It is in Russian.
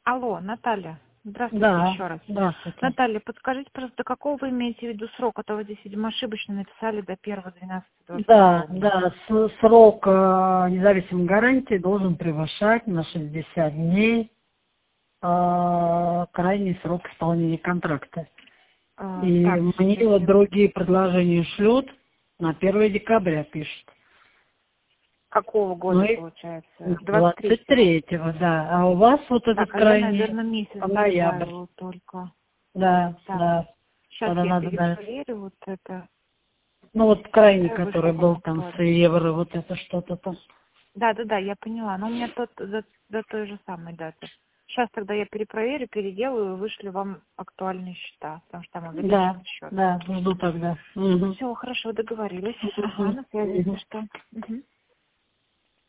Алло, Наталья. Здравствуйте Да, еще раз. здравствуйте. Наталья, подскажите, просто, до какого вы имеете в виду срок? А то вы здесь, видимо, ошибочно написали до 1.12.22 года. Да, срок независимой гарантии должен превышать на 60 дней крайний срок исполнения контракта. И Так, мне сейчас вот я... другие предложения шлют, на 1 декабря пишут. Какого Ну года, и получается? 23-го. 23-го, да. А у вас вот этот Так, а я, крайний наверное, месяц по ноябрь. добавила только. Да, Так, да. сейчас Тогда я надо дать. перепроверю вот это. Ну вот крайний, Когда который вышла вам был там с актуально? евро, вот это что-то там. Да, я поняла. Но у меня тот до той же самой даты. Сейчас тогда я перепроверю, переделаю и вышлю вам актуальные счета, потому что там увеличен счет. Да, жду тогда. Угу. Все, хорошо, договорились. Ага, Мгм. на связи, если Мгм. что. Мгм.